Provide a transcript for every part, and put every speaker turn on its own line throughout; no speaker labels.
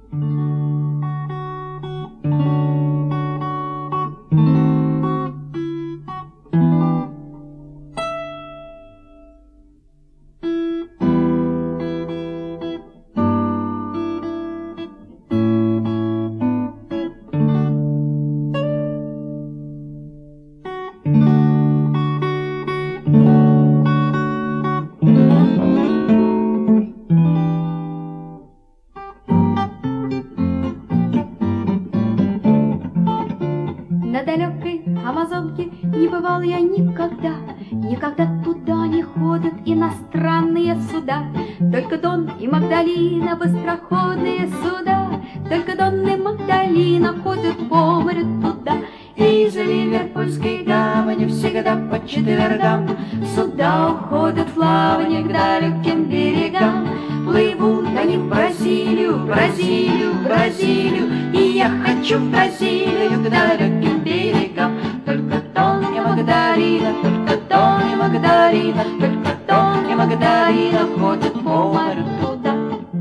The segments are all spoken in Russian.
На далекой Амазонке не бывал я никогда, никогда туда не ходят иностранные суда. Только Дон и Магдалина, быстроходные суда, только Дон и Магдалина ходят по морю туда. Из Ливерпульской гавани всегда по четвергам суда уходят в плавание к далеким берегам. Плывут они в Бразилию, Бразилию, Бразилию, и я хочу в Бразилию к далеким берегам. Только Дон и Магдалина, только Дон и Магдалина, только Дон и Магдалина ходят по морю туда.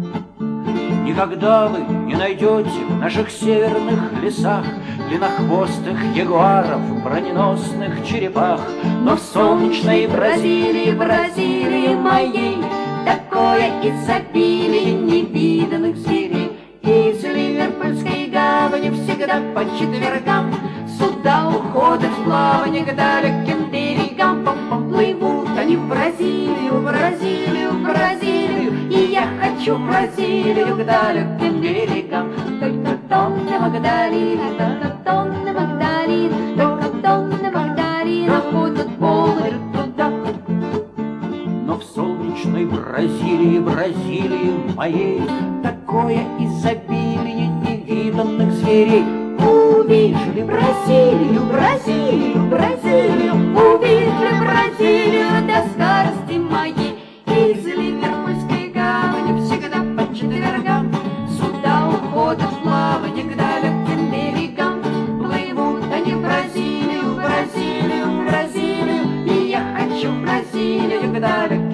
Никогда вы не найдете в наших северных лесах длиннохвостых ягуаров, броненосных черепах. Но в солнечной Бразилии, Бразилии моей, такое изобилие невиданных зверей. Из Ливерпульской гавани всегда по четвергам суда уходят в плавание к далеким берегам. Плывут они в Бразилию, Бразилию, Бразилию, и я хочу в Бразилию к далеким берегам. Только Дон и Магдалина, только Дон и Магдалина, только Дон и Магдалина ходят по морю туда. Но в солнечной Бразилии, Бразилии моей, такое изобилие невиданных зверей.
Увидели Бразилию, Бразилию, Бразилию, увидели Бразилию до старости моей. Из Ливерпульской гавани всегда по четвергам суда уходят в плавание к далеким берегам. Плывут они в Бразилию, Бразилию, Бразилию, и я хочу в Бразилию к далеким